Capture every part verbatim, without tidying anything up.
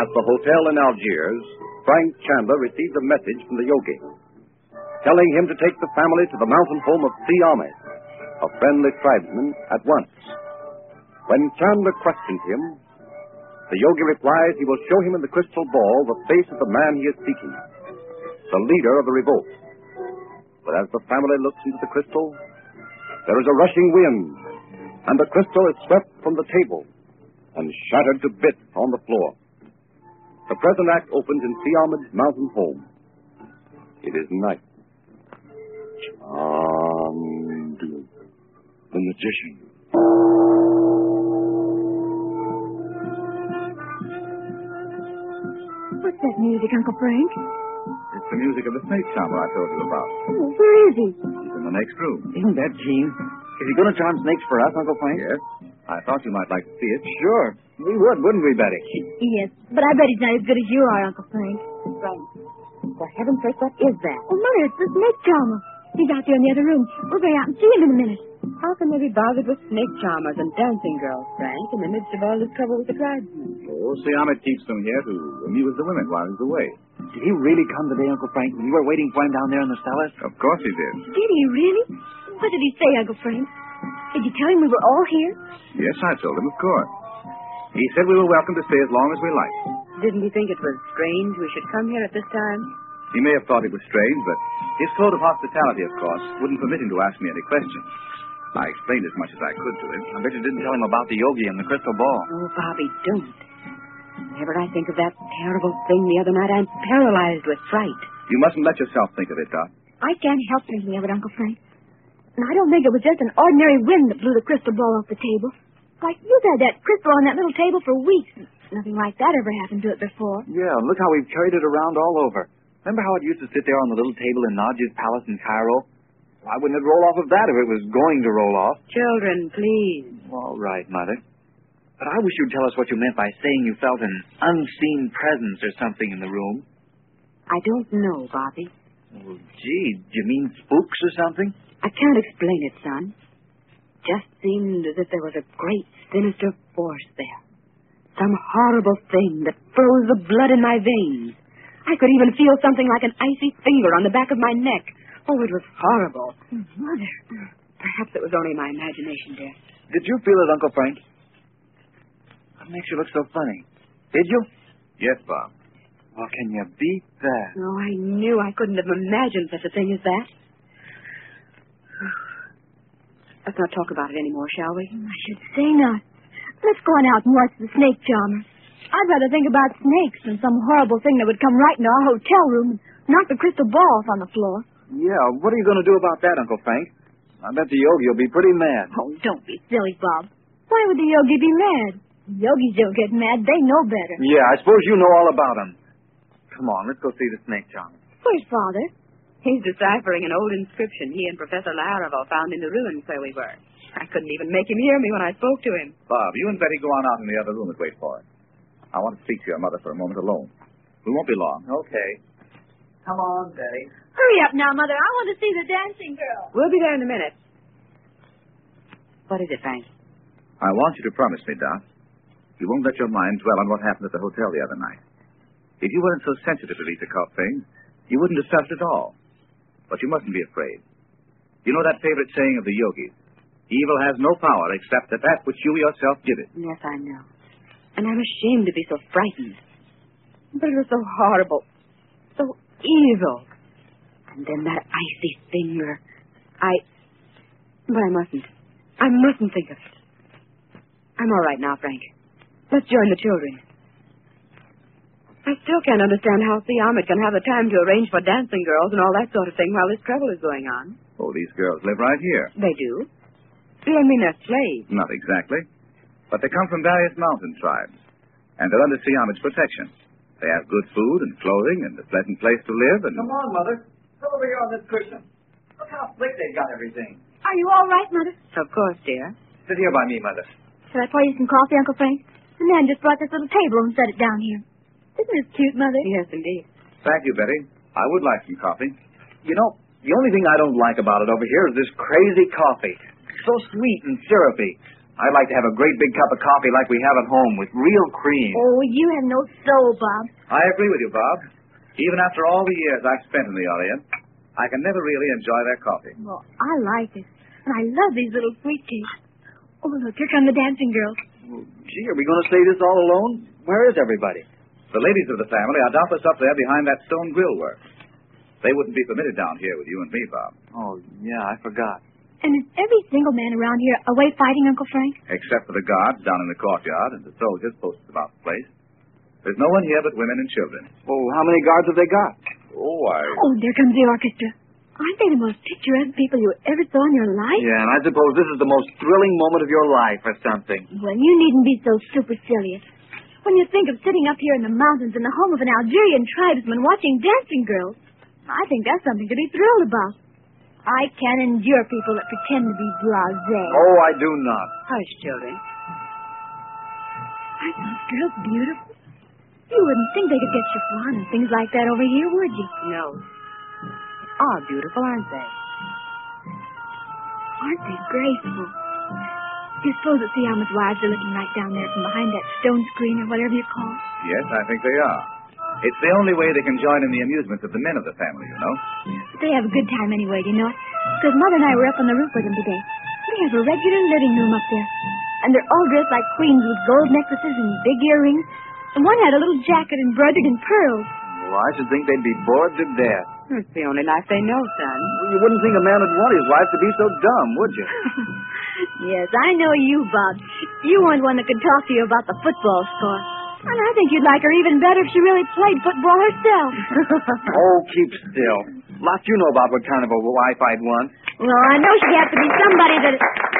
At the hotel in Algiers, Frank Chandler received a message from the yogi, telling him to take the family to the mountain home of Si Ahmed, a friendly tribesman, at once. When Chandler questioned him, the yogi replies he will show him in the crystal ball the face of the man he is seeking, the leader of the revolt. But as the family looks into the crystal, there is a rushing wind, and the crystal is swept from the table and shattered to bits on the floor. The present act opens in Si Ahmed's mountain home. It is night. Chandu, the magician. What's that music, Uncle Frank? It's the music of the snake charmer I told you about. Oh, where is he? He's in the next room. Isn't that Gene? Is he going to charm snakes for us, Uncle Frank? Yes. I thought you might like to see it. Sure. We would, wouldn't we, Betty? Yes, but I bet he's not as good as you are, Uncle Frank. Frank, for heaven's sake, what is that? Oh, Mother, it's the snake charmer. He's out there in the other room. We'll go out and see him in a minute. How can they be bothered with snake charmers and dancing girls, Frank, in the midst of all this trouble with the tribesmen? Oh, Si Ahmed keeps them here to amuse the women while he's away. Did he really come today, Uncle Frank, when you were waiting for him down there in the cellars? Of course he did. Did he really? What did he say, Uncle Frank? Did you tell him we were all here? Yes, I told him, of course. He said we were welcome to stay as long as we liked. Didn't he think it was strange we should come here at this time? He may have thought it was strange, but his code of hospitality, of course, wouldn't permit him to ask me any questions. I explained as much as I could to him. I bet you didn't tell him about the yogi and the crystal ball. Oh, Bobby, don't. Whenever I think of that terrible thing the other night, I'm paralyzed with fright. You mustn't let yourself think of it, Dot. I can't help thinking of it, Uncle Frank. And I don't think it was just an ordinary wind that blew the crystal ball off the table. Why, you've had that crystal on that little table for weeks. Nothing like that ever happened to it before. Yeah, and look how we've carried it around all over. Remember how it used to sit there on the little table in Naj's palace in Cairo? Why wouldn't it roll off of that if it was going to roll off? Children, please. All right, Mother. But I wish you'd tell us what you meant by saying you felt an unseen presence or something in the room. I don't know, Bobby. Oh, gee, do you mean spooks or something? I can't explain it, son. Just seemed as if there was a great sinister force there. Some horrible thing that froze the blood in my veins. I could even feel something like an icy finger on the back of my neck. Oh, it was horrible. Mother. Perhaps it was only my imagination, dear. Did you feel it, Uncle Frank? What makes you look so funny? Did you? Yes, Bob. Well, can you beat that? Oh, I knew I couldn't have imagined such a thing as that. Let's not talk about it anymore, shall we? I should say not. Let's go on out and watch the snake charmer. I'd rather think about snakes than some horrible thing that would come right into our hotel room and knock the crystal ball off on the floor. Yeah, what are you going to do about that, Uncle Frank? I bet the yogi will be pretty mad. Oh, don't be silly, Bob. Why would the yogi be mad? Yogis don't get mad. They know better. Yeah, I suppose you know all about him. Come on, let's go see the snake charmer. Where's Father? He's deciphering an old inscription he and Professor Laravel found in the ruins where we were. I couldn't even make him hear me when I spoke to him. Bob, you and Betty go on out in the other room and wait for us. I want to speak to your mother for a moment alone. We won't be long. Okay. Come on, Betty. Hurry up now, Mother. I want to see the dancing girl. We'll be there in a minute. What is it, Frank? I want you to promise me, Dot, you won't let your mind dwell on what happened at the hotel the other night. If you weren't so sensitive to these occult things, you wouldn't have felt it at all. But you mustn't be afraid. You know that favorite saying of the yogis, evil has no power except that that which you yourself give it. Yes, I know. And I'm ashamed to be so frightened. But it was so horrible. So evil. And then that icy finger. I... But I mustn't. I mustn't think of it. I'm all right now, Frank. Let's join the children. I still can't understand how Si Ahmed can have the time to arrange for dancing girls and all that sort of thing while this trouble is going on. Oh, these girls live right here. They do? You don't mean they're slaves? Not exactly. But they come from various mountain tribes, and they're under Si Ahmed's protection. They have good food and clothing and a pleasant place to live, and... Come on, Mother. Come over here on this cushion. Look how slick they've got everything. Are you all right, Mother? Of course, dear. Sit here by me, Mother. Shall I pour you some coffee, Uncle Frank? The man just brought this little table and set it down here. Isn't this cute, Mother? Yes, indeed. Thank you, Betty. I would like some coffee. You know, the only thing I don't like about it over here is this crazy coffee. So sweet and syrupy. I'd like to have a great big cup of coffee like we have at home with real cream. Oh, you have no soul, Bob. I agree with you, Bob. Even after all the years I've spent in the Orient, I can never really enjoy their coffee. Well, I like it. And I love these little sweet cakes. Oh, look, here come the dancing girls. Well, gee, are we going to stay this all alone? Where is everybody? The ladies of the family are doubtless up there behind that stone grill work. They wouldn't be permitted down here with you and me, Bob. Oh, yeah, I forgot. And is every single man around here away fighting, Uncle Frank? Except for the guards down in the courtyard and the soldiers posted about the place. There's no one here but women and children. Oh, how many guards have they got? Oh, I... Oh, there comes the orchestra. Aren't they the most picturesque people you ever saw in your life? Yeah, and I suppose this is the most thrilling moment of your life or something. Well, you needn't be so supercilious. When you think of sitting up here in the mountains in the home of an Algerian tribesman watching dancing girls, I think that's something to be thrilled about. I can't endure people that pretend to be blasé. Oh, I do not. Hush, children. Aren't those girls beautiful? You wouldn't think they could get chiffon and things like that over here, would you? No. They are beautiful, aren't they? Aren't they graceful? Do you suppose that Siama's wives are looking right down there from behind that stone screen or whatever you call it? Yes, I think they are. It's the only way they can join in the amusements of the men of the family, you know. But they have a good time anyway, do you know? Because Mother and I were up on the roof with them today. They have a regular living room up there. And they're all dressed like queens with gold necklaces and big earrings. And one had a little jacket embroidered in pearls. Well, I should think they'd be bored to death. It's the only life they know, son. Well, you wouldn't think a man would want his wife to be so dumb, would you? Yes, I know you, Bob. You weren't one that could talk to you about the football score. And I think you'd like her even better if she really played football herself. Oh, keep still. Lots you know about what kind of a wife I'd want. Well, I know she'd have to be somebody that...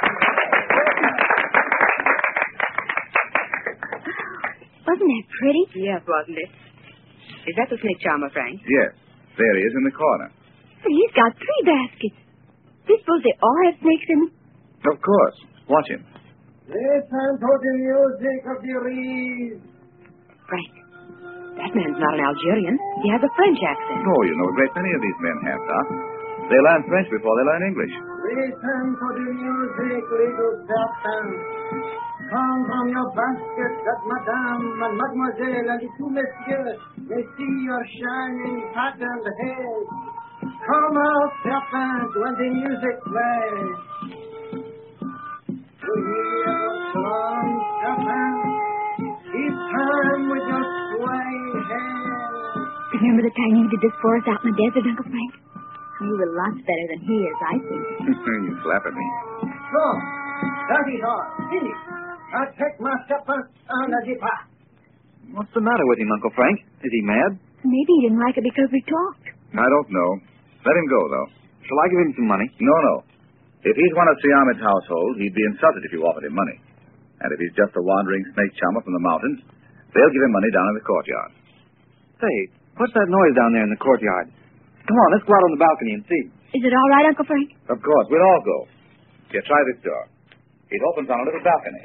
Wasn't that pretty? Yes, wasn't it? Is that the snake charmer, Frank? Yes. There he is in the corner. But he's got three baskets. Do you suppose they all have snakes in them? Of course. Watch him. Listen to the music of the reeds. Frank, that man's not an Algerian. He has a French accent. Oh, you know, a great many of these men have, Doc. They learn French before they learn English. Listen to the music, little serpent. Come from your basket that madame and mademoiselle and the two messieurs may see your shining patterned head. Come out, serpent, when the music plays. To hear a strong serpent, keep time with your swaying hand. Remember the time you did this for us out in the desert, Uncle Frank? You were lots better than he is, I think. You slap at me. So, that is all. Finish. I take my serpent on the depart. What's the matter with him, Uncle Frank? Is he mad? Maybe he didn't like it because we talked. I don't know. Let him go, though. Shall I give him some money? No, no. If he's one of Siam's household, he'd be insulted if you offered him money. And if he's just a wandering snake charmer from the mountains, they'll give him money down in the courtyard. Say, what's that noise down there in the courtyard? Come on, let's go out on the balcony and see. Is it all right, Uncle Frank? Of course, we'll all go. Here, try this door. It opens on a little balcony.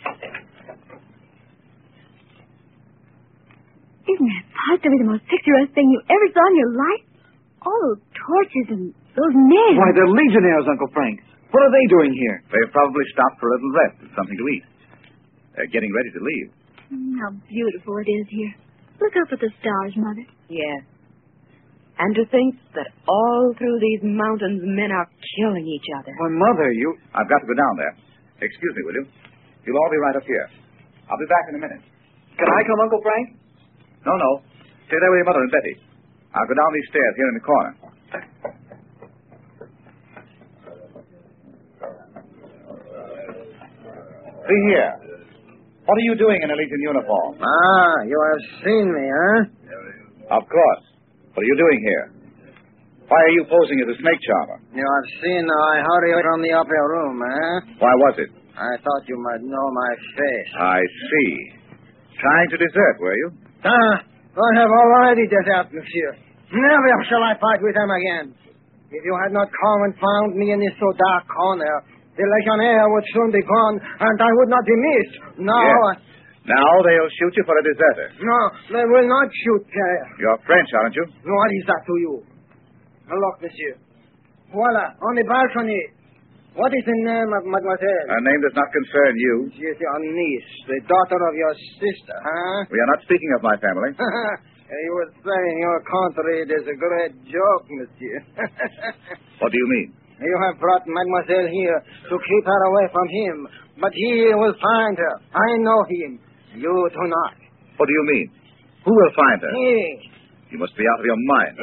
Isn't that positively the most picturesque thing you ever saw in your life? All those torches and those men. Why, they're legionnaires, Uncle Frank. What are they doing here? They've probably stopped for a little rest and something to eat. They're getting ready to leave. Mm, how beautiful it is here. Look up at the stars, Mother. Yes. And to think that all through these mountains men are killing each other. Why, Mother, you... I've got to go down there. Excuse me, will you? You'll all be right up here. I'll be back in a minute. Can I come, Uncle Frank? No, no. Stay there with your mother and Betty. I'll go down these stairs here in the corner. See here. What are you doing in a Legion uniform? Ah, you have seen me, huh? Of course. What are you doing here? Why are you posing as a snake charmer? You have seen I hurry from the upper room, huh? Why was it? I thought you might know my face. I see. Trying to desert, were you? Ah, I have already deserted, monsieur. Never shall I fight with them again. If you had not come and found me in this so dark corner, the Legionnaire would soon be gone, and I would not be missed. No. Yes. Now they'll shoot you for a deserter. No, they will not shoot, Pierre. You're French, aren't you? What is that to you? Look, monsieur. Voila, on the balcony. What is the name of mademoiselle? Her name does not concern you. She is your niece, the daughter of your sister, huh? We are not speaking of my family. You would say in your country it is a great joke, monsieur. What do you mean? You have brought mademoiselle here to keep her away from him, but he will find her. I know him. You do not. What do you mean? Who will find her? He. You must be out of your mind.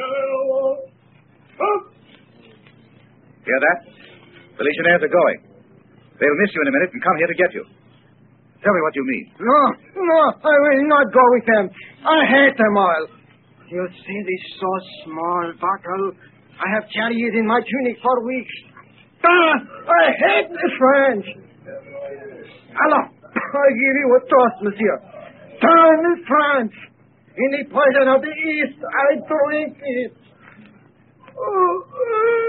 Hear that? The Legionnaires are going. They'll miss you in a minute and come here to get you. Tell me what you mean. No, no, I will not go with them. I hate them all. You see this so small bottle? I have carried it in my tunic for weeks. Ah, I hate the French. Alors, I give you a toast, monsieur. Time is France. In the poison of the East, I drink it. Oh,